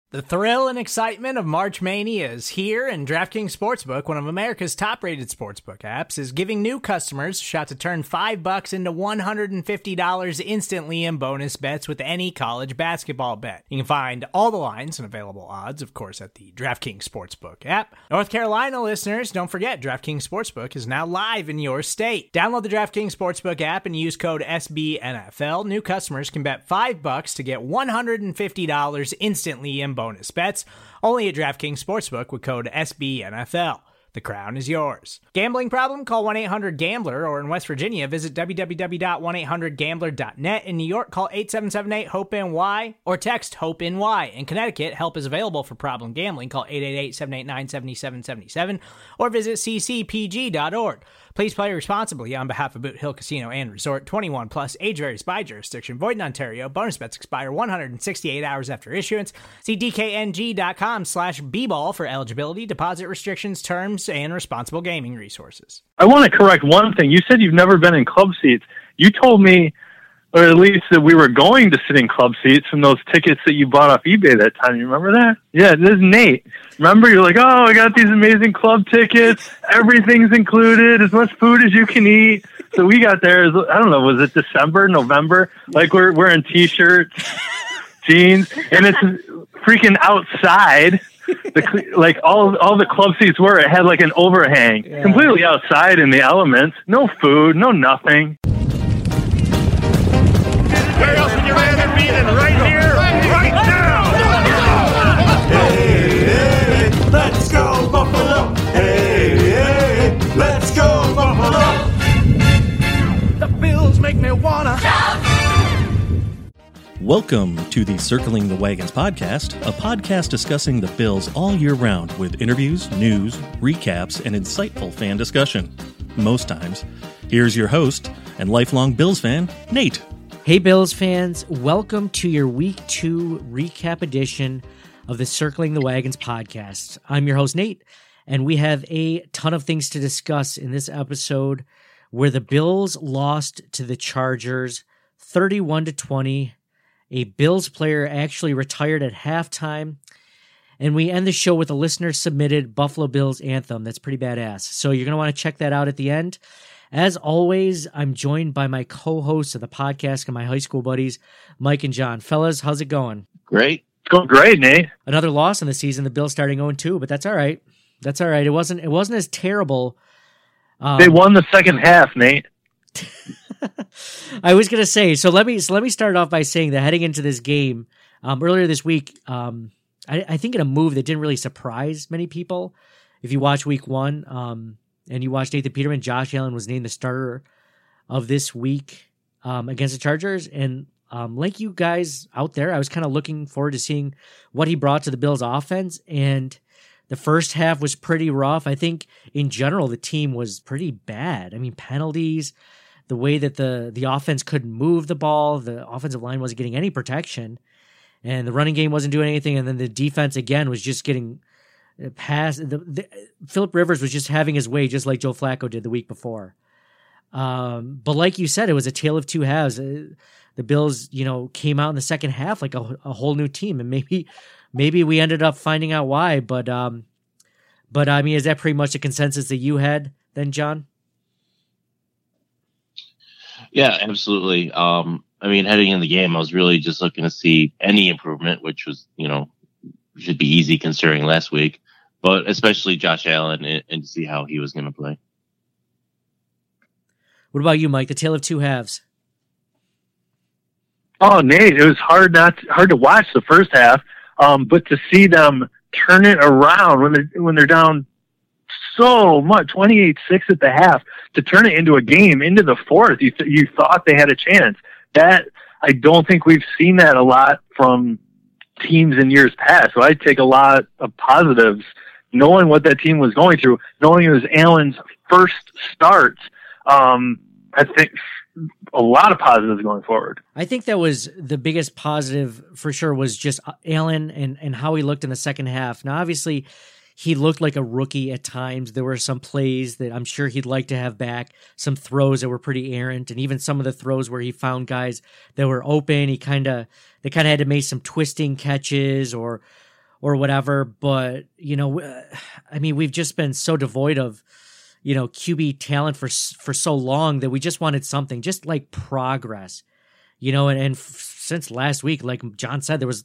The thrill and excitement of March Mania is here, and DraftKings Sportsbook, one of America's top-rated sportsbook apps, is giving new customers a shot to turn $5 into $150 instantly in bonus bets with any college basketball bet. You can find all the lines and available odds, of course, at the DraftKings Sportsbook app. North Carolina listeners, don't forget, DraftKings Sportsbook is now live in your state. Download the DraftKings Sportsbook app and use code SBNFL. New customers can bet $5 to get $150 instantly in bonus bets, only at DraftKings Sportsbook with code SBNFL. The crown is yours. Gambling problem? Call 1-800-GAMBLER, or in West Virginia, visit www.1800gambler.net. In New York, call 877-8-HOPE-NY or text HOPE-NY. In Connecticut, help is available for problem gambling. Call 888-789-7777 or visit ccpg.org. Please play responsibly on behalf of Boot Hill Casino and Resort. 21 plus, age varies by jurisdiction. Void in Ontario. Bonus bets expire 168 hours after issuance. See dkng.com/bball for eligibility, deposit restrictions, terms, and responsible gaming resources. I want to correct one thing. You said you've never been in club seats. You told me, or at least that we were going to sit in club seats from those tickets that you bought off eBay that time. You remember that? Yeah, this is Nate. Remember, you're like, oh, I got these amazing club tickets. Everything's included, as much food as you can eat. So we got there, I don't know, was it December, November? Like we're wearing T-shirts, jeans, and it's freaking outside. Like all the club seats were, it had like an overhang. Yeah. Completely outside in the elements. No food, no nothing. Where else would you rather be than right here, right now? Hey, hey, let's go Buffalo. Hey, hey, let's go Buffalo. The Bills make me wanna shout. Welcome to the Circling the Wagons podcast, a podcast discussing the Bills all year round with interviews, news, recaps, and insightful fan discussion. Most times. Here's your host and lifelong Bills fan, Nate. Hey Bills fans, welcome to your Week 2 recap edition of the Circling the Wagons podcast. I'm your host, Nate, and we have a ton of things to discuss in this episode where the Bills lost to the Chargers 31-20. A Bills player actually retired at halftime, and we end the show with a listener-submitted Buffalo Bills anthem. That's pretty badass. So you're going to want to check that out at the end. As always, I'm joined by my co-hosts of the podcast and my high school buddies, Mike and John. Fellas, how's it going? Great. It's going great, Nate. Another loss in the season, the Bills starting 0-2, but that's all right. That's all right. It wasn't as terrible. They won the second half, Nate. I was going to say, so let me start off by saying that heading into this game, earlier this week, I think in a move that didn't really surprise many people, if you watch week 1, and you watched Nathan Peterman, Josh Allen was named the starter of this week against the Chargers. And like you guys out there, I was kind of looking forward to seeing what he brought to the Bills offense. And the first half was pretty rough. I think in general, the team was pretty bad. I mean, penalties, the way that the offense couldn't move the ball, the offensive line wasn't getting any protection, and the running game wasn't doing anything. And then the defense, again, was just getting past. Phillip Rivers was just having his way, just like Joe Flacco did the week before. But like you said, it was a tale of two halves. The Bills, came out in the second half like a whole new team, and maybe we ended up finding out why. But I mean, is that pretty much the consensus that you had then, John? Yeah, absolutely. I mean, heading in the game, I was really just looking to see any improvement, which was, should be easy considering last week, but especially Josh Allen and to see how he was going to play. What about you, Mike? The tale of two halves. Oh, Nate, it was hard to watch the first half, but to see them turn it around when they're down so much, 28-6 at the half, to turn it into a game into the fourth. You thought they had a chance. That I don't think we've seen that a lot from teams in years past. So I take a lot of positives, knowing what that team was going through, knowing it was Allen's first start. I think a lot of positives going forward. I think that was the biggest positive for sure, was just Allen and how he looked in the second half. Now, obviously, he looked like a rookie at times. There were some plays that I'm sure he'd like to have back, some throws that were pretty errant, and even some of the throws where he found guys that were open. They kind of had to make some twisting catches or or whatever. But, I mean, we've just been so devoid of, QB talent for so long that we just wanted something, just like progress, and since last week, like John said, there was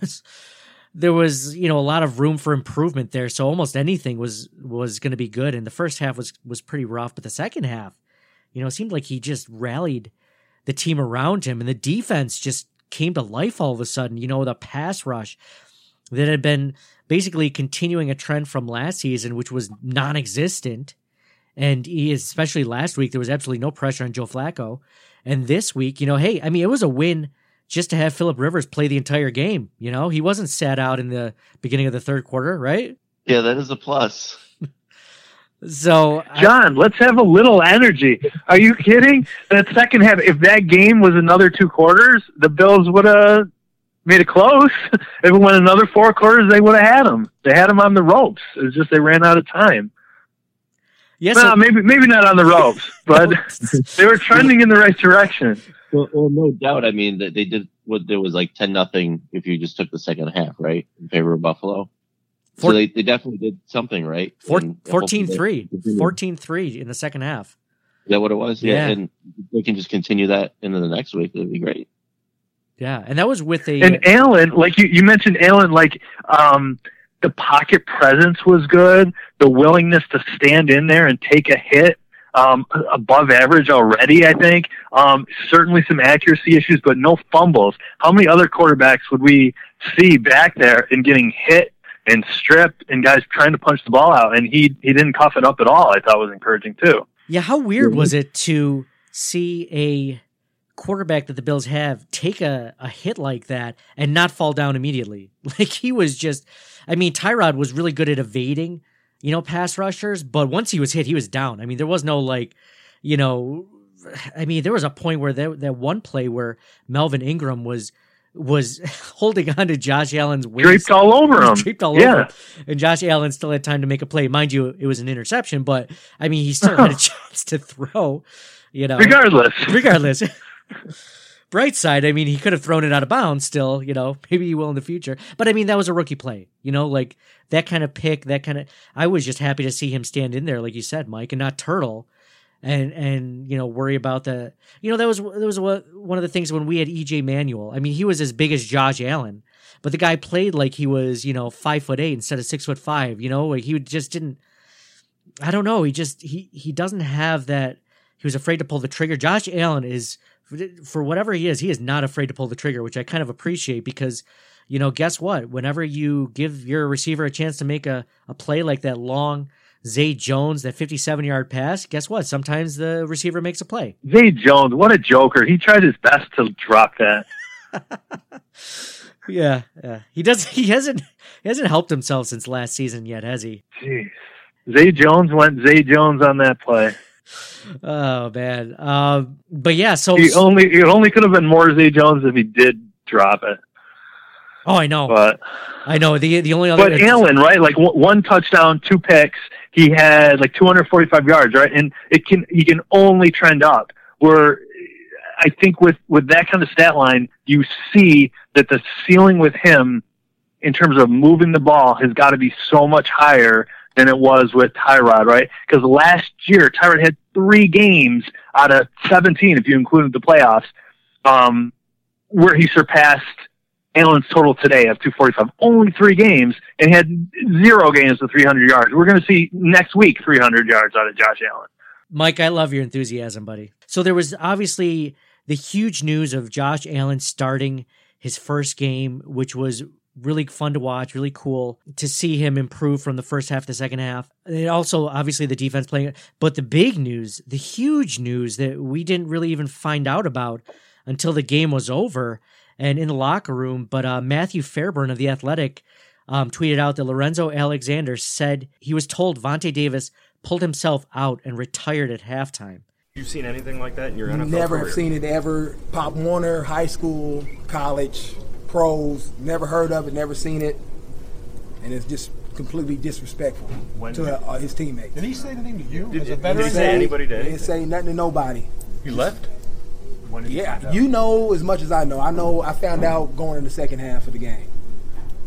a lot of room for improvement there. So almost anything was going to be good. And the first half was pretty rough, but the second half, it seemed like he just rallied the team around him, and the defense just came to life all of a sudden. The pass rush that had been basically continuing a trend from last season, which was non-existent. And especially last week, there was absolutely no pressure on Joe Flacco. And this week, hey, I mean, it was a win just to have Phillip Rivers play the entire game. He wasn't sat out in the beginning of the third quarter, right? Yeah, that is a plus. So, John, let's have a little energy. Are you kidding? That second half, if that game was another 2 quarters, the Bills would have made it close. If it went another 4 quarters, they would have had them. They had them on the ropes. It was just they ran out of time. yes, Well, maybe not on the ropes, but they were trending in the right direction. Well, no doubt. I mean, they did what there was like 10-0 if you just took the second half, right, in favor of Buffalo. So they definitely did something right. 14-3. 14-3 in the second half. Is that what it was? Yeah. And they can just continue that into the next week. That'd be great. Yeah, and that was with a... And Allen, like you mentioned Allen, like the pocket presence was good. The willingness to stand in there and take a hit, above average already, I think. Certainly some accuracy issues, but no fumbles. How many other quarterbacks would we see back there and getting hit and stripped and guys trying to punch the ball out? And he didn't cuff it up at all. I thought was encouraging too. Yeah, how weird was it to see a quarterback that the Bills have take a hit like that and not fall down immediately? Like, he was just... I mean, Tyrod was really good at evading, pass rushers, but once he was hit, he was down. I mean, there was no there was a point where that one play where Melvin Ingram was holding on to Josh Allen's waist. Draped all over him. Over him. And Josh Allen still had time to make a play. Mind you, it was an interception, but I mean, he still had a chance to throw, Regardless. Bright side, I mean, he could have thrown it out of bounds still, maybe he will in the future. But I mean, that was a rookie play, like that kind of pick, I was just happy to see him stand in there, like you said, Mike, and not turtle and worry about that was one of the things when we had EJ Manuel. I mean, he was as big as Josh Allen, but the guy played like he was, 5'8" instead of 6'5", like he just didn't, I don't know. He doesn't have that. He was afraid to pull the trigger. Josh Allen is, for whatever he is not afraid to pull the trigger, which I kind of appreciate because, guess what? Whenever you give your receiver a chance to make a play like that long Zay Jones, that 57-yard pass, guess what? Sometimes the receiver makes a play. Zay Jones, what a joker. He tried his best to drop that. Yeah. He hasn't helped himself since last season yet, has he? Jeez. Zay Jones went Zay Jones on that play. Oh man. But yeah, so it only could have been more Zay Jones if he did drop it. Oh, I know. But I know the only other. But Allen, right? Like 1 touchdown, 2 picks. He had like 245 yards, right? And he can only trend up. Where I think with that kind of stat line, you see that the ceiling with him in terms of moving the ball has got to be so much higher than it was with Tyrod, right? Because last year, Tyrod had 3 games out of 17, if you included the playoffs, where he surpassed Allen's total today of 245. Only 3 games, and he had 0 games of 300 yards. We're going to see next week 300 yards out of Josh Allen. Mike, I love your enthusiasm, buddy. So there was obviously the huge news of Josh Allen starting his first game, which was really fun to watch, really cool to see him improve from the first half to the second half. And also, obviously, the defense playing. But the big news, the huge news that we didn't really even find out about until the game was over and in the locker room. But Matthew Fairburn of The Athletic tweeted out that Lorenzo Alexander said he was told Vontae Davis pulled himself out and retired at halftime. You've seen anything like that in your NFL Never career? have seen it ever. Pop Warner, high school, college, pros, never heard of it, never seen it, and it's just completely disrespectful to his teammates. Did he say anything to you as a Did veteran? he say anybody did He didn't say nothing to nobody. You left? When did you find Yeah, out? you know as much as I know. I found out going in the second half of the game.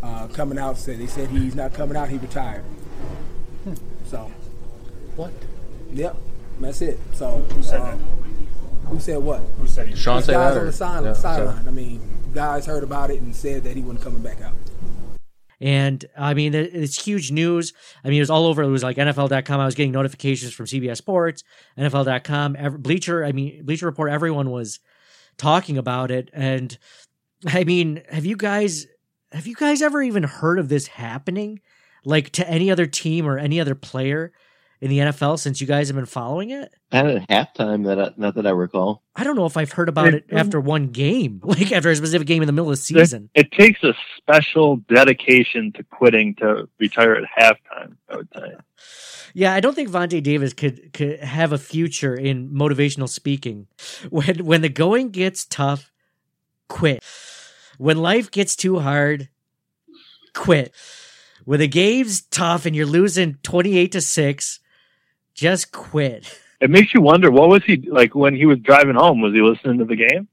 coming out. They said he's not coming out. He retired. So. What? Yep. That's it. So. Who said that? Who said what? Who said he? Sean said Guys that. on the sideline. I mean, guys heard about it and said that he wasn't coming back out. And I mean, it's huge news. I mean, it was all over. It was like NFL.com. I was getting notifications from CBS Sports, NFL.com, Bleacher Report. Everyone was talking about it. And I mean, have you guys ever even heard of this happening, like to any other team or any other player in the NFL since you guys have been following it? At halftime, not that I recall. I don't know if I've heard about it after one game, like after a specific game in the middle of the season. It takes a special dedication to quitting to retire at halftime, I would say. Yeah, I don't think Vontae Davis could have a future in motivational speaking. When the going gets tough, quit. When life gets too hard, quit. When the game's tough and you're losing 28-6, just quit. It makes you wonder, what was he like when he was driving home? Was he listening to the game?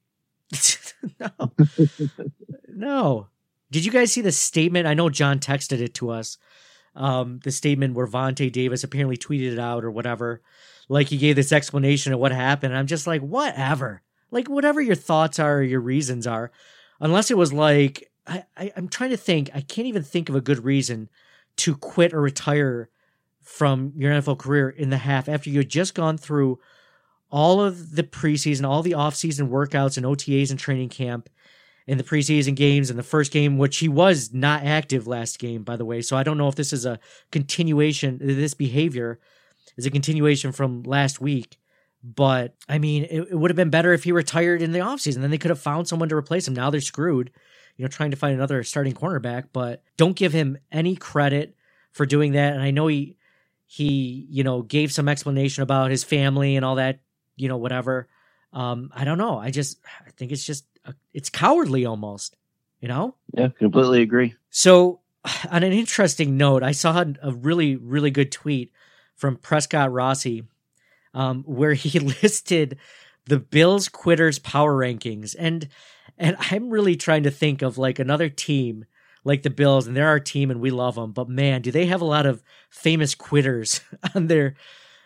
No. Did you guys see the statement? I know John texted it to us. The statement where Vontae Davis apparently tweeted it out or whatever. Like he gave this explanation of what happened. And I'm just like, whatever. Like whatever your thoughts are or your reasons are. Unless it was like, I'm trying to think. I can't even think of a good reason to quit or retire from your NFL career in the half after you had just gone through all of the preseason, all the offseason workouts and OTAs and training camp and the preseason games and the first game, which he was not active last game, by the way. So I don't know if this is a continuation, this behavior is a continuation from last week. But I mean, it would have been better if he retired in the offseason. Then they could have found someone to replace him. Now they're screwed, trying to find another starting cornerback, but don't give him any credit for doing that. And I know he gave some explanation about his family and all that, whatever. I don't know. I think it's cowardly almost, Yeah, completely agree. So on an interesting note, I saw a really, really good tweet from Prescott Rossi, where he listed the Bills quitters power rankings. And I'm really trying to think of like another team like the Bills, and they're our team and we love them, but man, do they have a lot of famous quitters in their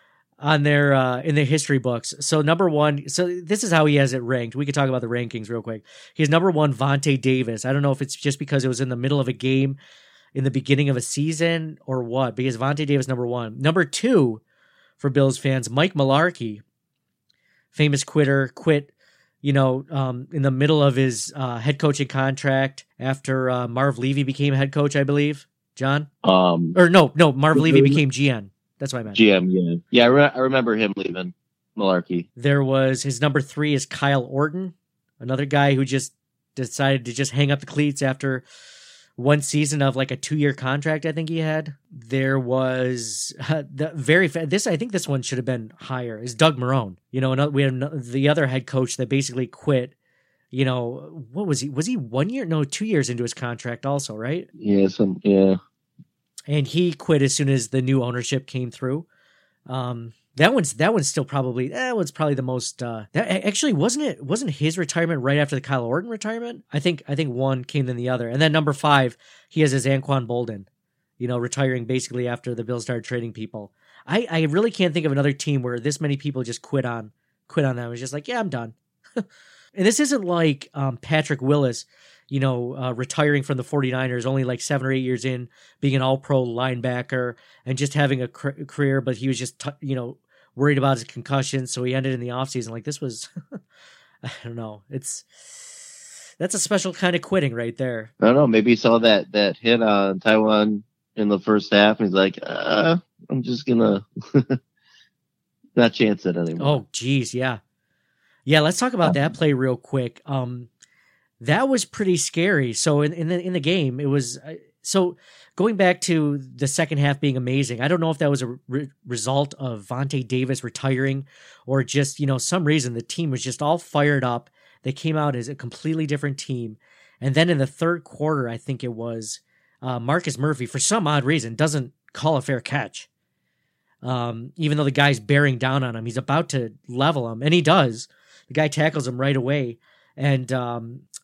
history books. So number one, so this is how he has it ranked. We could talk about the rankings real quick. He's number one, Vontae Davis. I don't know if it's just because it was in the middle of a game in the beginning of a season or what, because Vontae Davis, number one. Number two, for Bills fans, Mike Mularkey, famous quitter, quit, in the middle of his head coaching contract after Marv Levy became head coach, I believe. John? Marv Levy became GM. That's what I meant. GM, yeah. Yeah, I remember him leaving Mularkey. There was his number three is Kyle Orton, another guy who just decided to just hang up the cleats after one season of like a 2-year contract, I think he had. There was I think this one should have been higher, is Doug Marrone. We had the other head coach that basically quit. What was he? Was he 1 year? No, 2 years into his contract also, right? Yeah, yeah. And he quit as soon as the new ownership came through. That one's still probably, that one's probably the most, that actually wasn't his retirement right after the Kyle Orton retirement? I think one came then the other. And then number 5, he has his Anquan Bolden, retiring basically after the Bills started trading people. I really can't think of another team where this many people just quit on them. It was just like, yeah, I'm done. And this isn't like Patrick Willis, retiring from the 49ers only like 7 or 8 years in, being an all-pro linebacker and just having a career, but he was just, worried about his concussion, so he ended in the offseason. Like, this was, I don't know. That's a special kind of quitting right there. I don't know. Maybe he saw that hit on Taiwan in the first half, and he's like, I'm just going to not chance it anymore. Oh, geez, yeah. Yeah, let's talk about that play real quick. That was pretty scary. So in the game, it was so going back to the second half being amazing. I don't know if that was a result of Vontae Davis retiring or just some reason the team was just all fired up. They came out as a completely different team, and then in the third quarter, I think it was Marcus Murphy for some odd reason doesn't call a fair catch. Even though the guy's bearing down on him, he's about to level him, and he does. The guy tackles him right away. And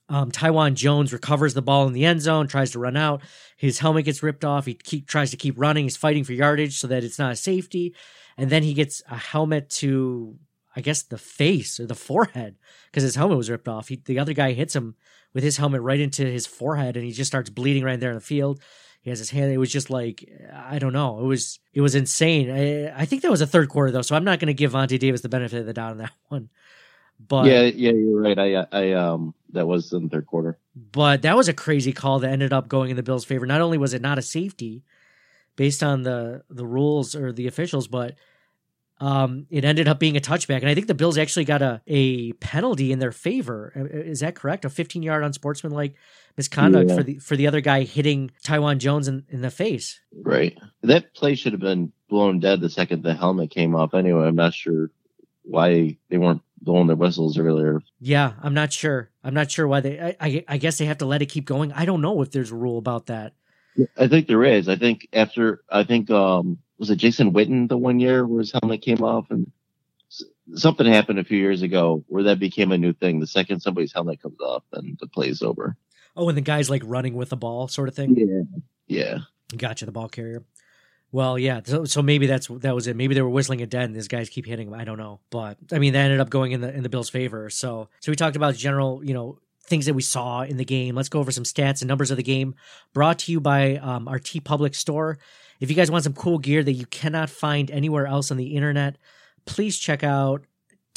Tywan Jones recovers the ball in the end zone, tries to run out. His helmet gets ripped off. He tries to keep running. He's fighting for yardage so that it's not a safety. And then he gets a helmet to, I guess, the face or the forehead because his helmet was ripped off. The other guy hits him with his helmet right into his forehead, and he just starts bleeding right there in the field. He has his hand. It was just like, I don't know. It was insane. I think that was a third quarter though, so I'm not going to give Vontae Davis the benefit of the doubt on that one. But yeah, you're right. I that was in the third quarter. But that was a crazy call that ended up going in the Bills' favor. Not only was it not a safety based on the rules or the officials, but it ended up being a touchback. And I think the Bills actually got a penalty in their favor. Is that correct? A 15-yard unsportsmanlike misconduct for the other guy hitting Tywan Jones in the face. Right. That play should have been blown dead the second the helmet came off anyway. I'm not sure why they weren't blowing their whistles earlier. Yeah, I'm not sure. I'm not sure why I guess they have to let it keep going. I don't know if there's a rule about that. I think there is. I think was it Jason Witten the one year where his helmet came off, and something happened a few years ago where that became a new thing. The second somebody's helmet comes off, then the play's over. Oh, and the guy's like running with the ball sort of thing? Yeah. Gotcha, the ball carrier. Well, yeah, so maybe that was it. Maybe they were whistling it dead and these guys keep hitting him. I don't know. But, I mean, that ended up going in the Bills' favor. So we talked about general, things that we saw in the game. Let's go over some stats and numbers of the game brought to you by our TeePublic store. If you guys want some cool gear that you cannot find anywhere else on the internet, please check out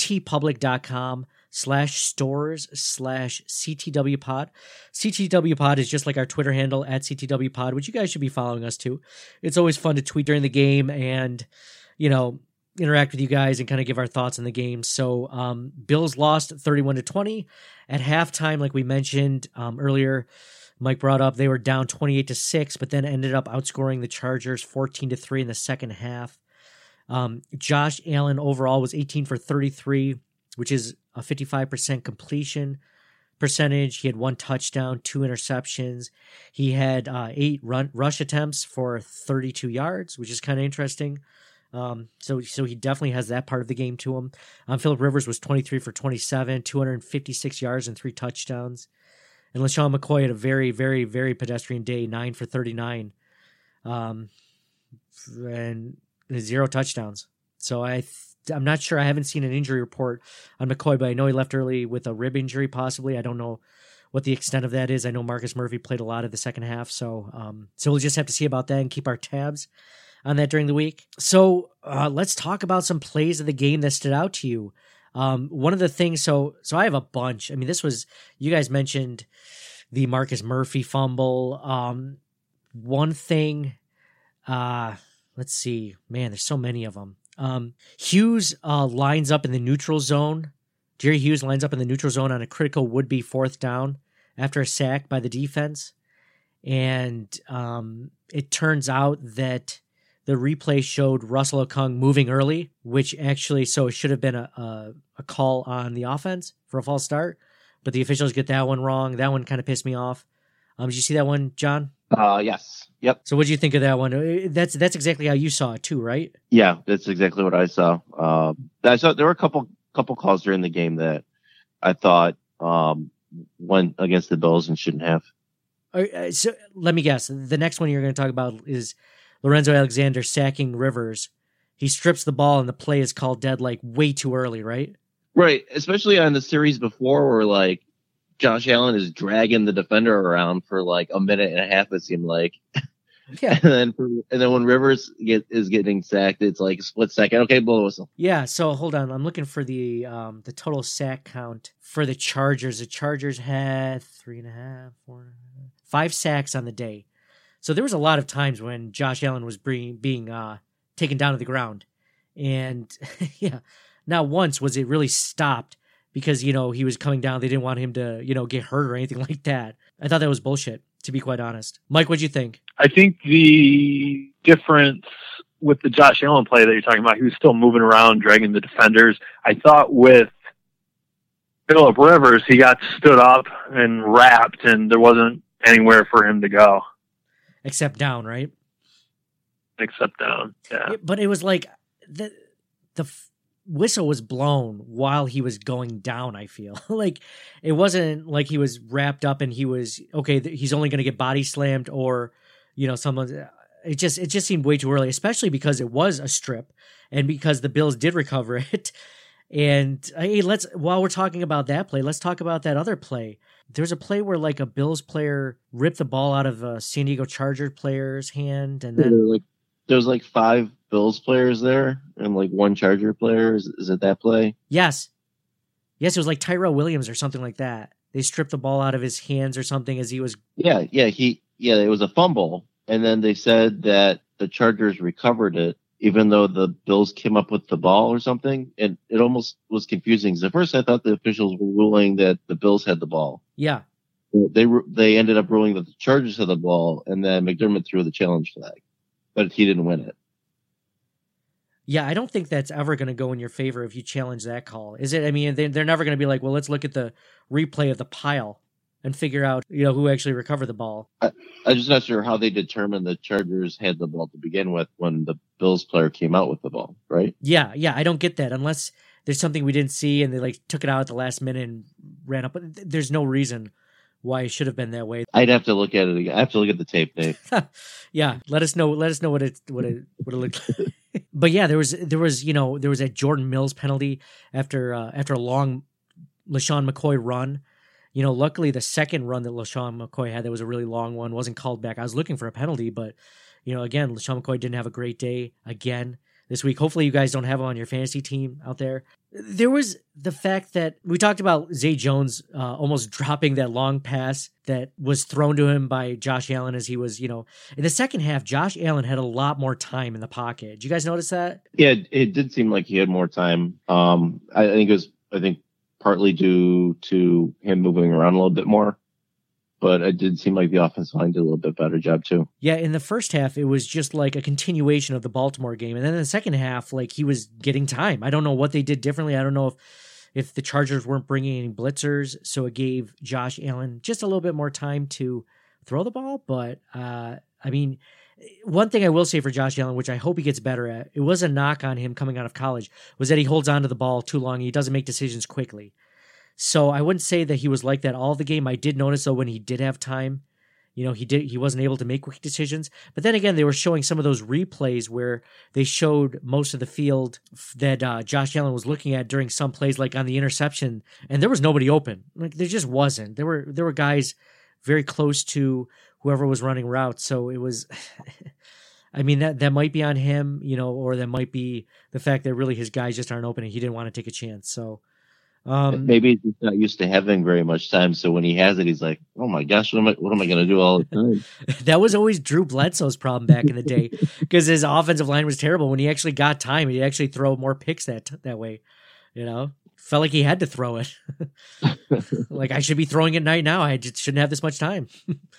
teepublic.com/stores/CTWpod. CTWpod is just like our Twitter handle at CTWpod, which you guys should be following us too. It's always fun to tweet during the game and, interact with you guys and kind of give our thoughts on the game. So Bills lost 31-20 at halftime. Like we mentioned earlier, Mike brought up, they were down 28-6, but then ended up outscoring the Chargers 14-3 in the second half. Josh Allen overall was 18 for 33, which is a 55% completion percentage. He had 1 touchdown, 2 interceptions. He had 8 rush attempts for 32 yards, which is kind of interesting. So he definitely has that part of the game to him. Phillip Rivers was 23 for 27, 256 yards and 3 touchdowns. And LaShawn McCoy had a very, very, very pedestrian day, 9 for 39, and 0 touchdowns. So I'm not sure. I haven't seen an injury report on McCoy, but I know he left early with a rib injury possibly. I don't know what the extent of that is. I know Marcus Murphy played a lot of the second half, so we'll just have to see about that and keep our tabs on that during the week. So let's talk about some plays of the game that stood out to you. One of the things, so I have a bunch. I mean, you guys mentioned the Marcus Murphy fumble. One thing, let's see, man, there's so many of them. Hughes lines up in the neutral zone. Jerry Hughes lines up in the neutral zone on a critical would-be 4th down after a sack by the defense. And it turns out that the replay showed Russell Okung moving early, which actually, so it should have been a call on the offense for a false start, but the officials get that one wrong. That one kind of pissed me off. Did you see that one, John? Yes. Yep. So what did you think of that one? That's exactly how you saw it too, right? Yeah, that's exactly what I saw. There were a couple calls during the game that I thought went against the Bills and shouldn't have. So let me guess. The next one you're going to talk about is Lorenzo Alexander sacking Rivers. He strips the ball and the play is called dead like way too early, right? Right. Especially on the series before where like Josh Allen is dragging the defender around for like a minute and a half, it seemed like. Yeah. and then when Rivers is getting sacked, it's like a split second. Okay, blow the whistle. Yeah, so hold on. I'm looking for the total sack count for the Chargers. The Chargers had 3.5, 4.5, 5 sacks on the day. So there was a lot of times when Josh Allen was being taken down to the ground. And yeah, not once was it really stopped because, he was coming down. They didn't want him to, get hurt or anything like that. I thought that was bullshit, to be quite honest. Mike, what'd you think? I think the difference with the Josh Allen play that you're talking about, he was still moving around, dragging the defenders. I thought with Phillip Rivers, he got stood up and wrapped, and there wasn't anywhere for him to go. Except down, right? Except down, yeah. But it was like whistle was blown while he was going down, I feel. Like, it wasn't like he was wrapped up and he was, okay, he's only going to get body slammed or, someone. It just seemed way too early, especially because it was a strip and because the Bills did recover it. And hey, while we're talking about that play, let's talk about that other play. There's a play where like a Bills player ripped the ball out of a San Diego Charger player's hand, and then there's like 5 Bills players there and like 1 Charger player. Is it that play? Yes, it was like Tyrell Williams or something like that. They stripped the ball out of his hands or something as he was. Yeah, it was a fumble, and then they said that the Chargers recovered it, even though the Bills came up with the ball or something. And it almost was confusing. Because at first I thought the officials were ruling that the Bills had the ball. Yeah. They ended up ruling that the Chargers had the ball, and then McDermott threw the challenge flag. But he didn't win it. Yeah, I don't think that's ever going to go in your favor if you challenge that call. Is it? I mean, they're never going to be like, well, let's look at the replay of the pile and figure out, who actually recovered the ball. I'm just not sure how they determined the Chargers had the ball to begin with when the Bills player came out with the ball, right? Yeah, I don't get that unless there's something we didn't see and they like took it out at the last minute and ran up. But there's no reason why it should have been that way. I'd have to look at it again. I have to look at the tape, Dave. Yeah, let us know what it looked like. But yeah, there was that Jordan Mills penalty after a long LaShawn McCoy run. Luckily the second run that LaShawn McCoy had, that was a really long one, wasn't called back. I was looking for a penalty, but again, LaShawn McCoy didn't have a great day again this week. Hopefully you guys don't have him on your fantasy team out there. There was the fact that we talked about Zay Jones almost dropping that long pass that was thrown to him by Josh Allen as he was, in the second half, Josh Allen had a lot more time in the pocket. Did you guys notice that? Yeah, it did seem like he had more time. I think partly due to him moving around a little bit more. But it did seem like the offensive line did a little bit better job too. Yeah, in the first half, it was just like a continuation of the Baltimore game. And then in the second half, like he was getting time. I don't know what they did differently. I don't know if the Chargers weren't bringing any blitzers, so it gave Josh Allen just a little bit more time to throw the ball. But, one thing I will say for Josh Allen, which I hope he gets better at, it was a knock on him coming out of college, was that he holds on to the ball too long and he doesn't make decisions quickly. So I wouldn't say that he was like that all the game. I did notice, though, when he did have time, he wasn't able to make quick decisions. But then again, they were showing some of those replays where they showed most of the field that Josh Allen was looking at during some plays, like on the interception, and there was nobody open. Like there just wasn't. There were guys very close to whoever was running routes. So it was, I mean, that might be on him, or that might be the fact that really his guys just aren't open and he didn't want to take a chance. So. Maybe he's not used to having very much time, so when he has it, he's like, "Oh my gosh, what am I going to do all the time?" That was always Drew Bledsoe's problem back in the day, because his offensive line was terrible. When he actually got time, he'd actually throw more picks that way. Felt like he had to throw it. Like I should be throwing it right now. I just shouldn't have this much time.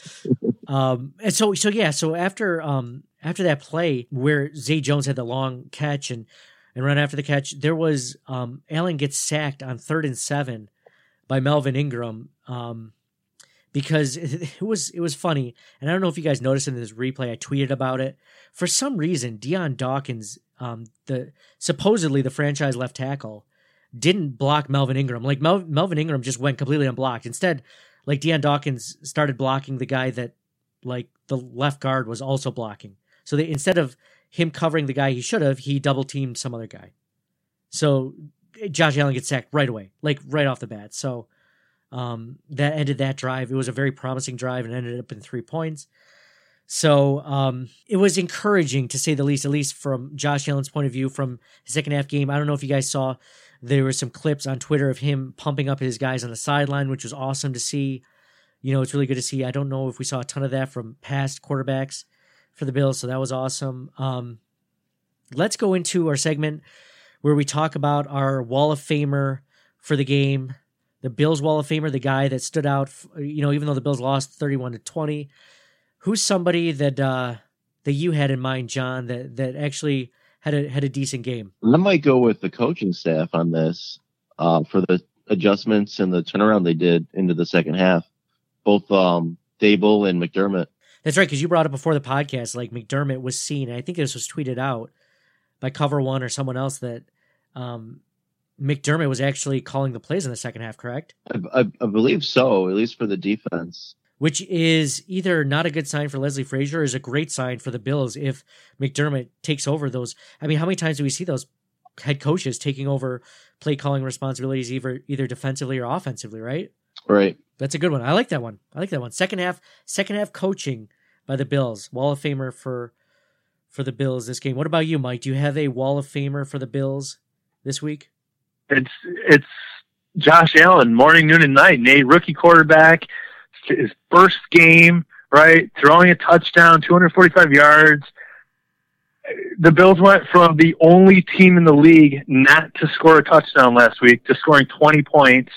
And so after that play where Zay Jones had the long catch and right after the catch, there was Allen gets sacked on 3rd and 7 by Melvin Ingram because it was funny. And I don't know if you guys noticed in this replay, I tweeted about it. For some reason, Deion Dawkins, supposedly the franchise left tackle, didn't block Melvin Ingram. Like Melvin Ingram just went completely unblocked. Instead, like Deion Dawkins started blocking the guy that like the left guard was also blocking. So instead of him covering the guy he should have, he double teamed some other guy. So Josh Allen gets sacked right away, like right off the bat. So that ended that drive. It was a very promising drive and ended up in 3 points. So it was encouraging to say the least, at least from Josh Allen's point of view from his second half game. I don't know if you guys saw, there were some clips on Twitter of him pumping up his guys on the sideline, which was awesome to see. It's really good to see. I don't know if we saw a ton of that from past quarterbacks for the Bills, so that was awesome. Let's go into our segment where we talk about our Wall of Famer for the game, the Bills Wall of Famer, the guy that stood out, even though the Bills lost 31-20. Who's somebody that you had in mind, John, that actually had a decent game? I might go with the coaching staff on this for the adjustments and the turnaround they did into the second half, both Dable and McDermott. That's right, because you brought it before the podcast, like McDermott was seen, and I think this was tweeted out by Cover One or someone else, that McDermott was actually calling the plays in the second half, correct? I believe so, at least for the defense. Which is either not a good sign for Leslie Frazier or is a great sign for the Bills if McDermott takes over those. I mean, how many times do we see those head coaches taking over play calling responsibilities either defensively or offensively, right? Right. That's a good one. I like that one. Second half coaching by the Bills. Wall of Famer for the Bills this game. What about you, Mike? Do you have a Wall of Famer for the Bills this week? It's Josh Allen, morning, noon, and night. Nate, rookie quarterback, his first game, right? Throwing a touchdown, 245 yards. The Bills went from the only team in the league not to score a touchdown last week to scoring 20 points.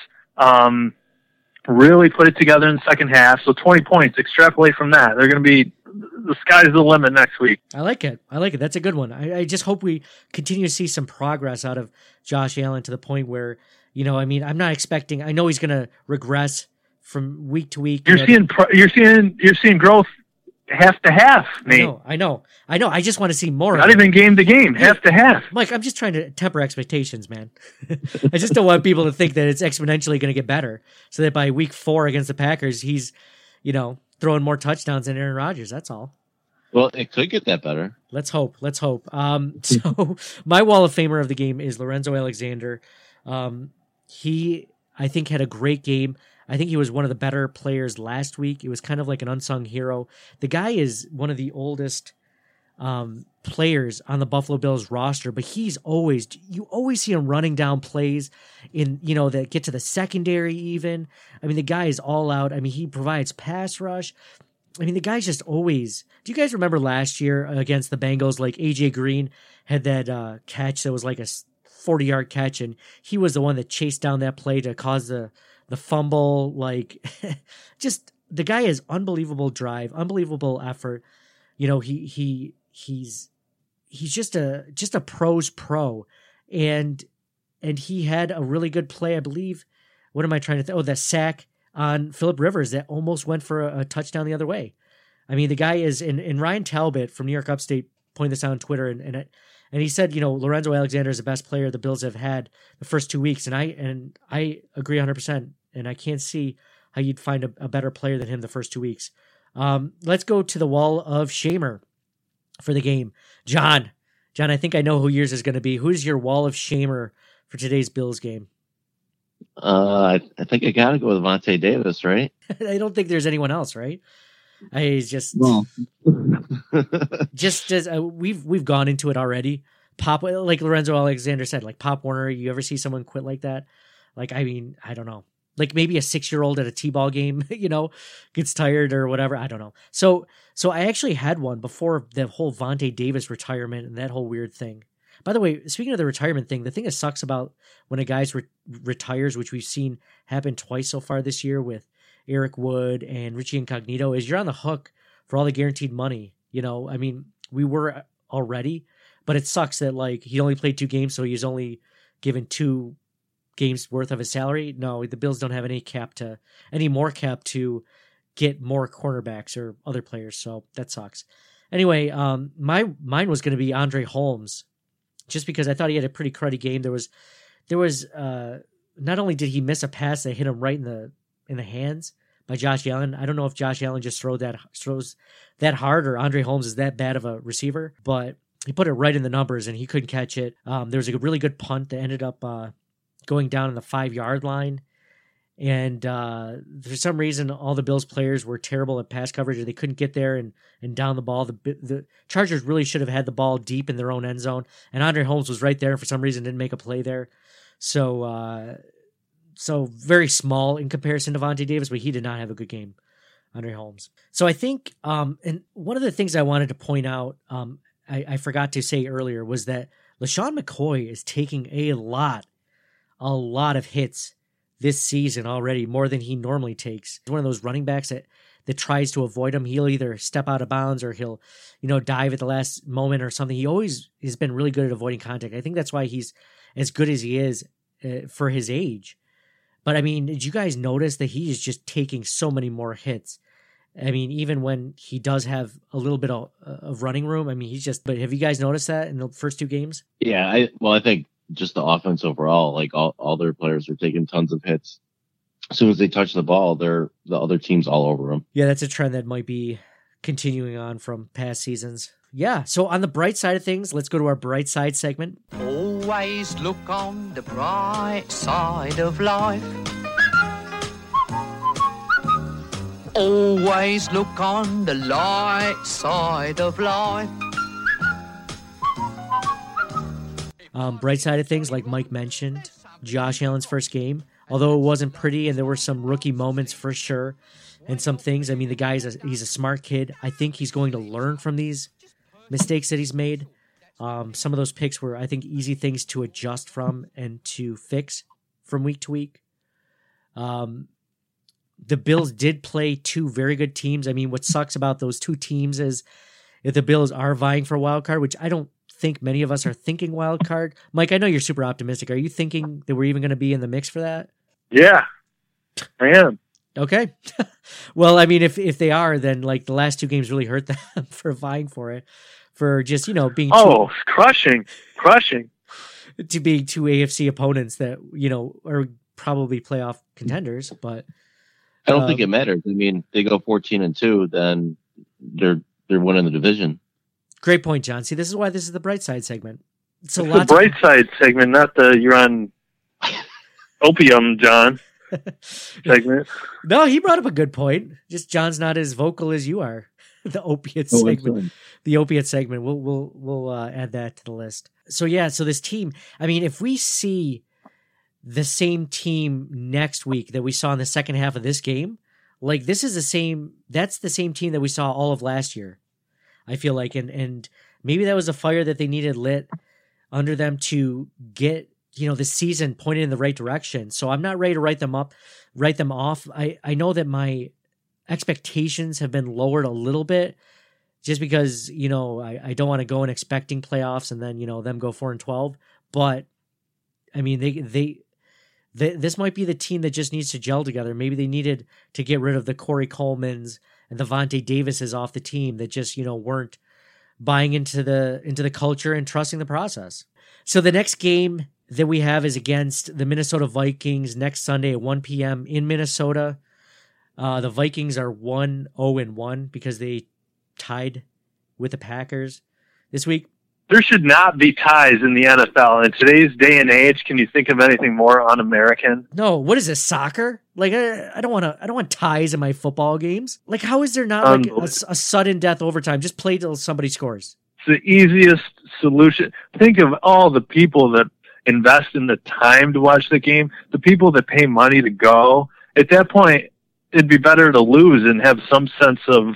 Really put it together in the second half. So 20 points, extrapolate from that. They're going to be, the sky's the limit next week. I like it. That's a good one. I just hope we continue to see some progress out of Josh Allen to the point where, I'm not expecting, I know he's going to regress from week to week. You're seeing growth half to half, Nate. I know. I just want to see more. Not even game to game, half to half. Mike, I'm just trying to temper expectations, man. I just don't want people to think that it's exponentially going to get better so that by week 4 against the Packers, he's, throwing more touchdowns than Aaron Rodgers. That's all. Well, it could get that better. Let's hope. So my Wall of Famer of the game is Lorenzo Alexander. He, I think, had a great game. I think he was one of the better players last week. It was kind of like an unsung hero. The guy is one of the oldest players on the Buffalo Bills roster, but you always see him running down plays that get to the secondary even. I mean, the guy is all out. I mean, he provides pass rush. I mean, the guy's just always. Do you guys remember last year against the Bengals? Like AJ Green had that catch that was like a 40-yard catch, and he was the one that chased down that play to cause the fumble. Like, just the guy has unbelievable drive, unbelievable effort. He's just a pro's pro, and he had a really good play, I believe. What am I trying to think? Oh, the sack on Phillip Rivers that almost went for a touchdown the other way. I mean, the guy is, and Ryan Talbot from New York Upstate pointed this out on Twitter, and he said, Lorenzo Alexander is the best player the Bills have had the first 2 weeks, and I agree 100%, and I can't see how you'd find a better player than him the first 2 weeks. Let's go to the Wall of Shamer for the game. John, I think I know who yours is going to be. Who's your Wall of Shamer for today's Bills game? I think I got to go with Vontae Davis, right? I don't think there's anyone else, right? Just as we've gone into it already. Like Lorenzo Alexander said, like Pop Warner. You ever see someone quit like that? Like, I mean, I don't know. Like maybe a 6-year-old at a T-ball game, gets tired or whatever. I don't know. So I actually had one before the whole Vontae Davis retirement and that whole weird thing. By the way, speaking of the retirement thing, the thing that sucks about when a guy retires, which we've seen happen twice so far this year with Eric Wood and Richie Incognito, is you're on the hook for all the guaranteed money. I mean, we were already, but it sucks that like he only played 2 games, so he's only given 2 games worth of his salary. No, the Bills don't have any more cap to get more cornerbacks or other players, so that sucks. Anyway, mine was going to be Andre Holmes, just because I thought he had a pretty cruddy game. There was not only did he miss a pass that hit him right in the hands by Josh Allen. I don't know if Josh Allen just throws that hard or Andre Holmes is that bad of a receiver, but he put it right in the numbers and he couldn't catch it. There was a really good punt that ended up going down on the 5-yard line. And for some reason, all the Bills players were terrible at pass coverage, or they couldn't get there and down the ball. The Chargers really should have had the ball deep in their own end zone, and Andre Holmes was right there and for some reason didn't make a play there. So very small in comparison to Vontae Davis, but he did not have a good game, Andre Holmes. So I think, and one of the things I wanted to point out, I forgot to say earlier, was that LaShawn McCoy is taking a lot of hits this season already, more than he normally takes. He's one of those running backs that tries to avoid him. He'll either step out of bounds or he'll, dive at the last moment or something. He always has been really good at avoiding contact. I think that's why he's as good as he is for his age. But I mean, did you guys notice that he is just taking so many more hits? I mean, even when he does have a little bit of running room, I mean, but have you guys noticed that in the first 2 games? Yeah, I think just the offense overall. Like all their players are taking tons of hits. As soon as they touch the ball, the other team's all over them. Yeah, that's a trend that might be continuing on from past seasons. Yeah, so on the bright side of things, let's go to our bright side segment. Always look on the bright side of life. Always look on the light side of life. Bright side of things, like Mike mentioned, Josh Allen's first game. Although it wasn't pretty and there were some rookie moments for sure and some things. I mean, the guy, he's a smart kid. I think he's going to learn from these mistakes that he's made. Some of those picks were, I think, easy things to adjust from and to fix from week to week. The Bills did play two very good teams. I mean, what sucks about those two teams is if the Bills are vying for a wild card, which I don't think many of us are thinking wild card. Mike, I know you're super optimistic. Are you thinking that we're even going to be in the mix for that? Yeah, I am. Okay. Well, I mean, if they are, then like the last two games really hurt them for vying for it, for just, being crushing to being two AFC opponents that, are probably playoff contenders, but I don't think it matters. I mean, they go 14-2, then they're winning the division. Great point, John. See, this is why this is the bright side segment. It's the bright side segment, not the you're on opium, John segment. No, he brought up a good point. Just John's not as vocal as you are. The opiate segment. The opiate segment. We'll add that to the list. So yeah, so this team. I mean, if we see the same team next week that we saw in the second half of this game, like this is the same. That's the same team that we saw all of last year. I feel like, and maybe that was a fire that they needed lit under them to get, this season pointed in the right direction. So I'm not ready to write them off. I know that my expectations have been lowered a little bit just because, I don't want to go in expecting playoffs and then, them go 4-12. But I mean, this might be the team that just needs to gel together. Maybe they needed to get rid of the Corey Colemans and the Vontae Davises off the team that just, weren't buying into the culture and trusting the process. So the next game that we have is against the Minnesota Vikings next Sunday at 1 p.m. in Minnesota. The Vikings are 1-0-1 because they tied with the Packers this week. There should not be ties in the NFL. In today's day and age, can you think of anything more un-American? No, what is this, soccer? Like, I don't want ties in my football games. Like, how is there not like a sudden death overtime? Just play till somebody scores. It's the easiest solution. Think of all the people that invest in the time to watch the game, the people that pay money to go. At that point, it'd be better to lose and have some sense of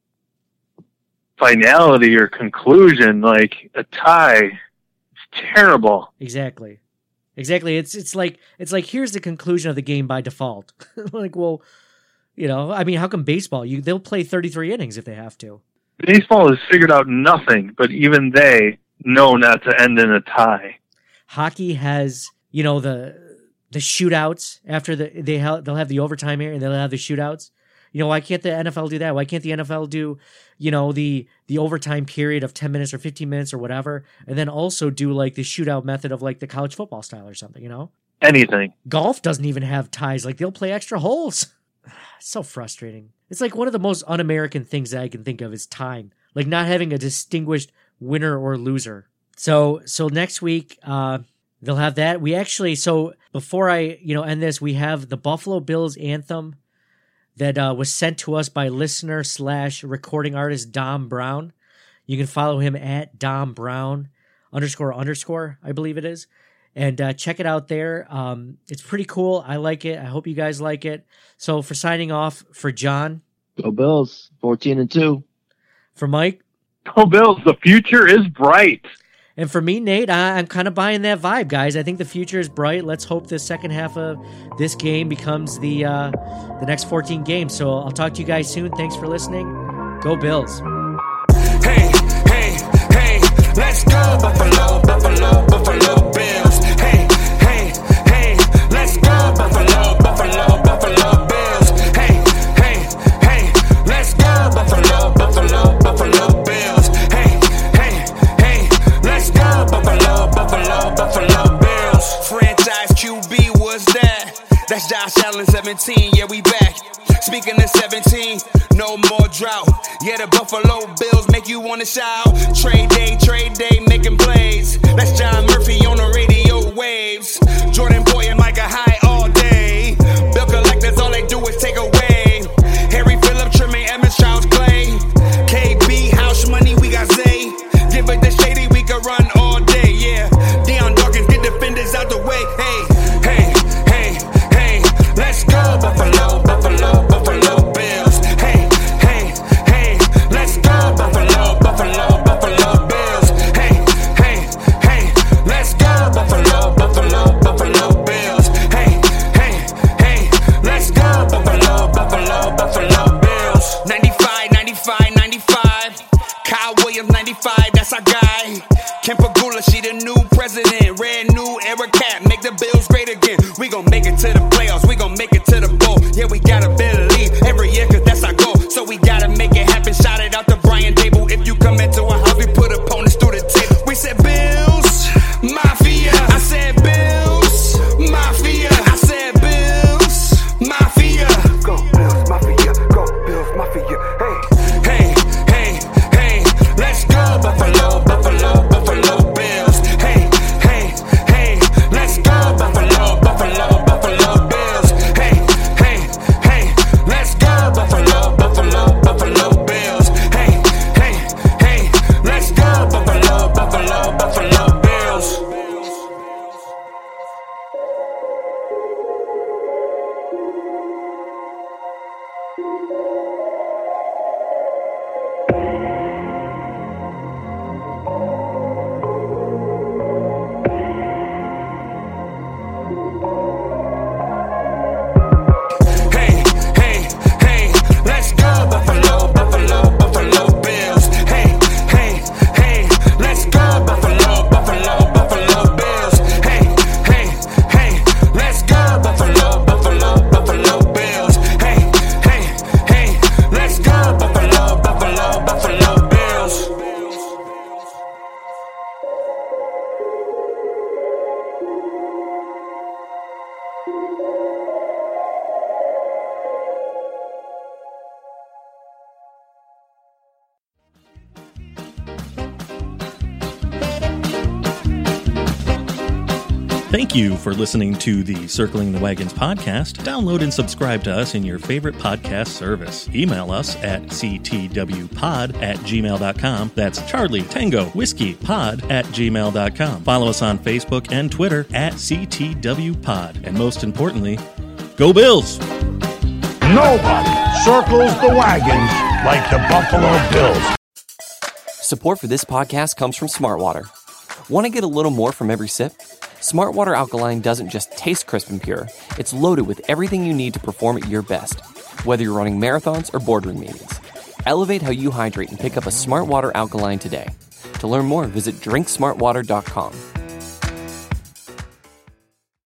finality or conclusion. Like a tie, it's terrible. Exactly. It's like here's the conclusion of the game by default. Like, well, I mean, how come baseball? They'll play 33 innings if they have to. Baseball has figured out nothing, but even they know not to end in a tie. Hockey has, the shootouts after they'll have the overtime here and they'll have the shootouts. Why can't the NFL do that? Why can't the NFL do, the overtime period of 10 minutes or 15 minutes or whatever, and then also do like the shootout method of like the college football style or something, Anything. Golf doesn't even have ties. Like they'll play extra holes. It's so frustrating. It's like one of the most un-American things that I can think of is time. Like not having a distinguished winner or loser. So next week, they'll have that. We actually, so before I, end this, we have the Buffalo Bills anthem that was sent to us by listener/recording artist Dom Brown. You can follow him at Dom Brown __, I believe it is. And check it out there. It's pretty cool. I like it. I hope you guys like it. So for signing off, for John. Go Bills, 14-2. For Mike. Go Bills, the future is bright. And for me, Nate, I'm kind of buying that vibe, guys. I think the future is bright. Let's hope the second half of this game becomes the next 14 games. So I'll talk to you guys soon. Thanks for listening. Go Bills. Hey, hey, hey, let's go Buffalo, Buffalo, Buffalo Bills. Hey, hey, hey, let's go Buffalo, Buffalo, Buffalo Bills. Hey, hey, hey, let's go Buffalo, Buffalo, Buffalo Bills. Hey, hey, hey, let's go Buffalo, Buffalo, Buffalo Bills. 17, yeah, we back. Speaking of 17, no more drought. Yeah, the Buffalo Bills make you wanna shout. Trade day, making plays. That's John Murphy on the radio waves. Jordan Boy and Micah High all day. Bill collectors, all they do is take away. Harry Phillip, Tremaine Edmonds, Charles Clay. KB, House Money, we got Zay. Give it the shady, we can run all day, yeah. Deion Dawkins, get defenders out the way. Hey, let's go, Buffalo, Buffalo, Buffalo Bills. Hey, let's go, Buffalo, Buffalo, Buffalo Bills. Hey, let's go, Buffalo, Buffalo, Buffalo Bills. Hey, let's go, Buffalo, Buffalo, Buffalo Bills. 95. Kyle Williams, 95, that's our guy. Kim Pagula, she the new president. Red new era cat, make the Bills great again. We gon' make it to the playoffs, we gon' make it to the bowl. Yeah, we gotta believe every year, cause that's our goal. So we gotta make it happen, shout it out to Brian Dable. If you come into our house, we put opponents through the tape. We said Bills, Mafia. I said Bills, Mafia. I said Bills, Mafia. Go Bills, Mafia. Go Bills, Mafia. Hey, let's go, Buffalo, Buffalo, Buffalo Bills. Hey, let's go, Buffalo, Buffalo, Buffalo Bills. Hey, let's go, Buffalo, Buffalo, Buffalo Bills. Hey, let's go, Buffalo, Buffalo, Buffalo Bills. Hey, let's go, Buffalo, Buffalo, Buffalo Bills. Hey, let's go, Buffalo, Buffalo, Buffalo Bills. Hey, let's go, Buffalo, Buffalo, Buffalo Bills. Hey, let's go, Buffalo, Buffalo, Buffalo Bills. Thank you for listening to the Circling the Wagons podcast. Download and subscribe to us in your favorite podcast service. Email us at ctwpod@gmail.com. That's Charlie Tango Whiskey Pod@gmail.com. Follow us on Facebook and Twitter at CTWPod. And most importantly, go Bills! Nobody circles the wagons like the Buffalo Bills. Support for this podcast comes from Smartwater. Want to get a little more from every sip? Smartwater Alkaline doesn't just taste crisp and pure, it's loaded with everything you need to perform at your best, whether you're running marathons or boardroom meetings. Elevate how you hydrate and pick up a Smartwater Alkaline today. To learn more, visit drinksmartwater.com.